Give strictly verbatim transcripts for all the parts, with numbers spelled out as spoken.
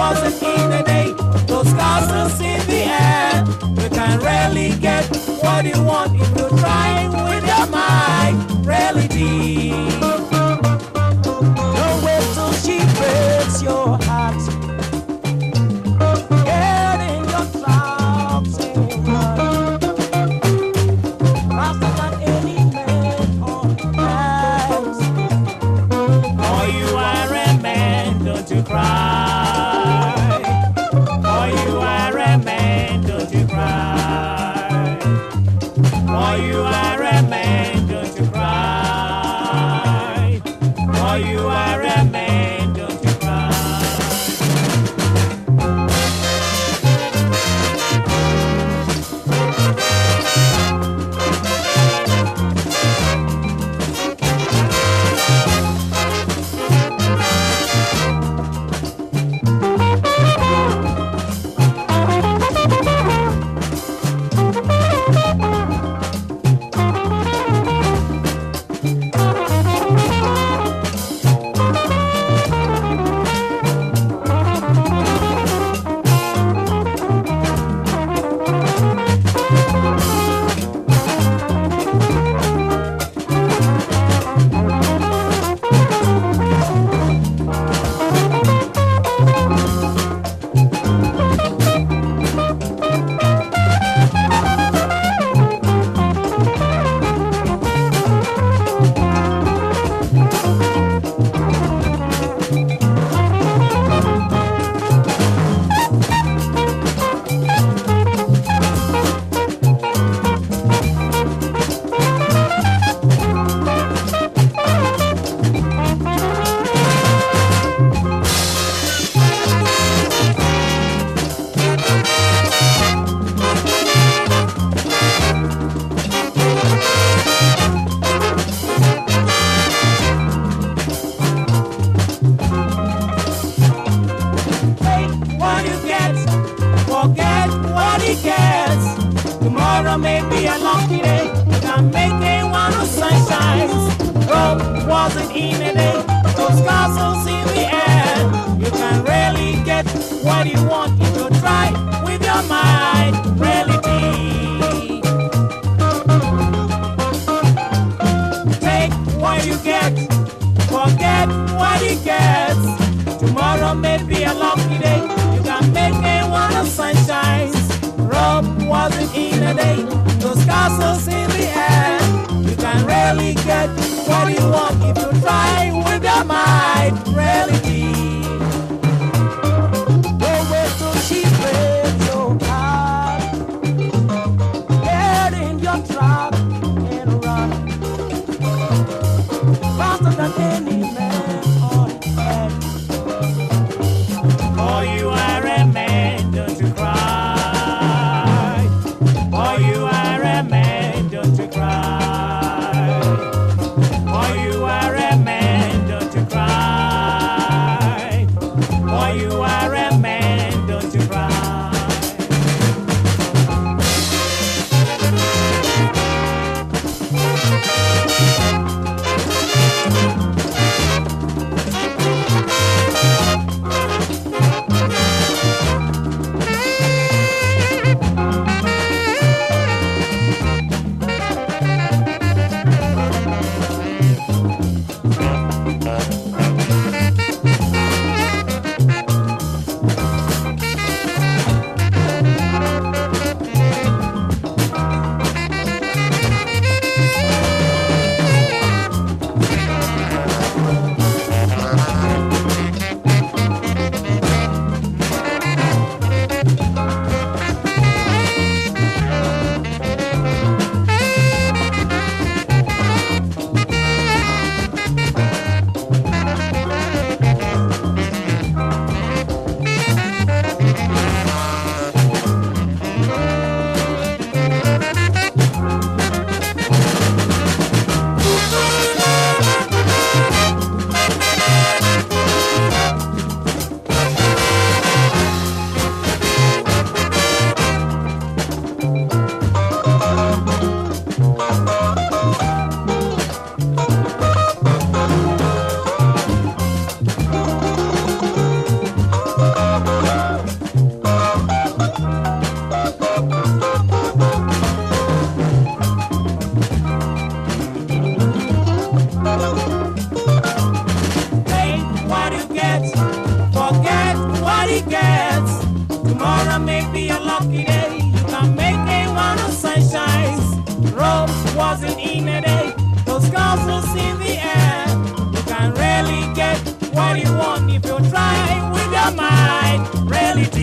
wasn't in a day. Those castles in the air. You can rarely get what you want if you try with your mind. Reality. Don't wait till she breaks your heart. Get in your tracks and run faster than any man on earth. For you are a man, don't you cry. For you are a man, don't you cry. For you are a man, don't you cry. For you are a man, don't you cry. What you get, forget what he gets. Tomorrow may be a lucky day. You can make a one of sunshine. Rome wasn't in a day. Those castles in the air. You can really get what you want if you try with your mind. Reality. Take what you get, forget what he gets. Tomorrow may be a lucky day. You can make a one of sunshine. Rome wasn't in a day. Those castles in the air. You can really get what you want if you try with your mind. Reality. Don't wait till she breaks your heart. Get in your trap and run faster than any man on earth. For you are a man, don't you cry. For you are a man, don't you cry. For you are a man,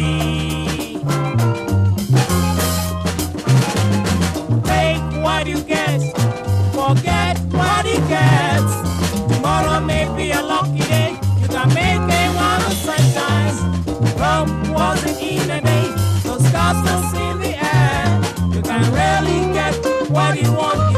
Take what you get, forget what he gets. Tomorrow may be a lucky day. You can make a while the sun shines. Rome wasn't in a day, so stars don't in the air. You can really get what you want.